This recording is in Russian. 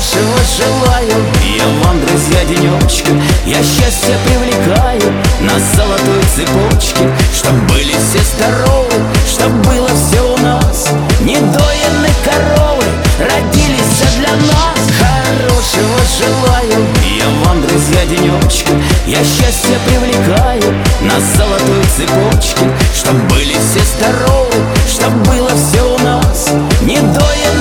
хорошего желаю я вам, друзья, денечка. Я счастье привлекаю на золотой цепочке. Чтоб были все здоровы, чтоб было все у нас. Недоенные коровы родились для нас. Хорошего желаю я вам, друзья, денечка. Я счастье привлекаю на золотой цепочке. Чтоб были все здоровы, чтоб было все у нас. Недоенные